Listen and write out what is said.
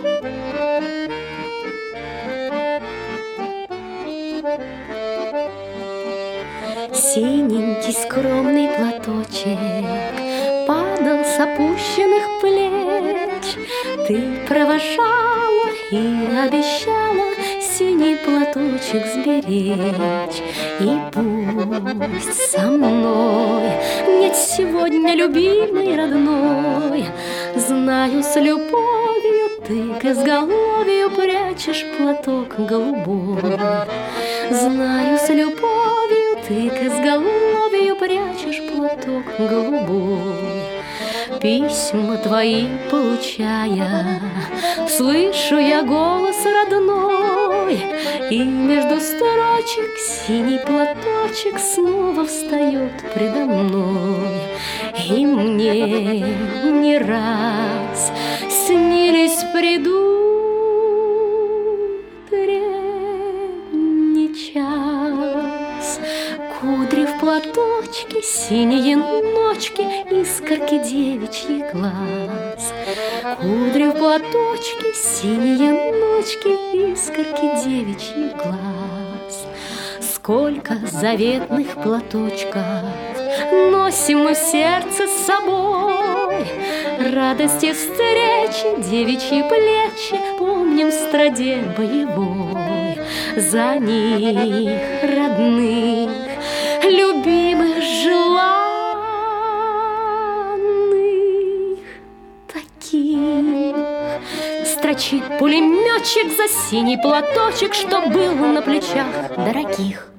Синенький скромный платочек падал с опущенных плеч. Ты провожала и обещала синий платочек сберечь. И пусть со мной нет сегодня любимой родной, знаю, с любовью ты к изголовью прячешь платок голубой. Знаю, с любовью ты к изголовью прячешь платок голубой. Письма твои получая, слышу я голос родной, и между строчек синий платочек снова встает предо мной. И мне не раз снились предутренний час. Кудри в платочке, синие ночки, искорки девичьих глаз. Кудри в платочке, синие ночки, искорки девичьих глаз. Сколько заветных платочков носим мы в сердце с собой. Радости встречи, девичьи плечи помним в страде боевой. За них, родных, любимых, желанных, таких, строчит пулеметчик за синий платочек, что был на плечах дорогих.